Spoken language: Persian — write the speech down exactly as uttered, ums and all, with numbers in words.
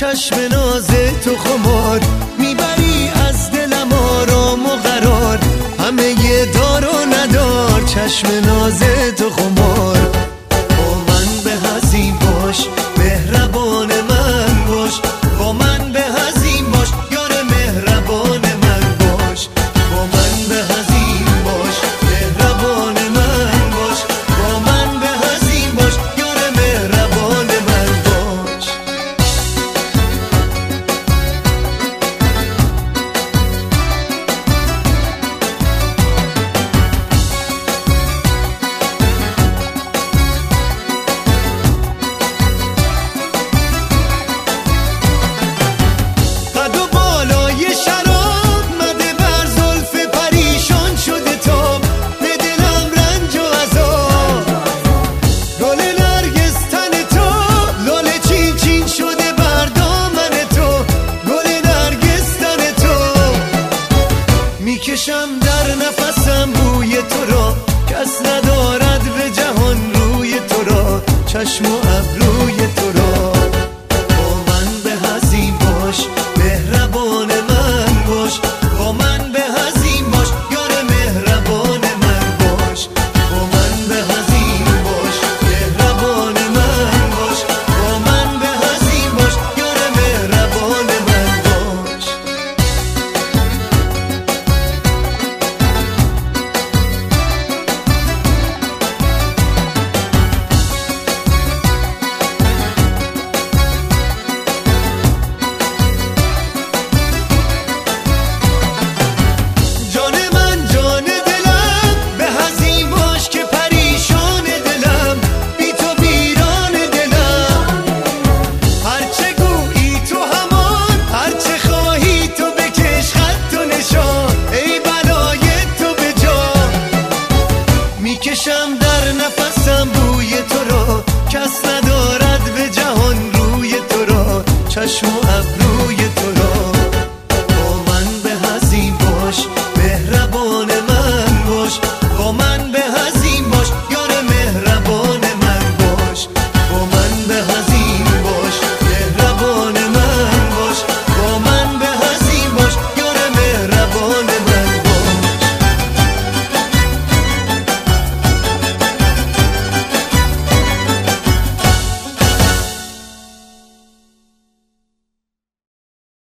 چشم ناز تو خمار، میبری از دلم آرام و قرار، همه یه دار و ندار. چشم ناز تو خمار، با من به هزین باش، مهربان من باش، با من به هزین باش، یار مهربان من باش. با من به هزین باش، مهربان من باش، با من به هزین باش، یار مهربان من باش. میکشم در نفسم بوی تو را، کس ندارد به جهان روی تو را، چشم و ابروی تو را. با من به هزین باش، مهربان من باش، با من به هزین باش، یار مهربان من باش. با من به هزین باش، مهربان من باش، با من به هزین باش، یار مهربان من باش. میکشم در نفسم بوی تو را، کس ندارد به جهان روی تو را، چشم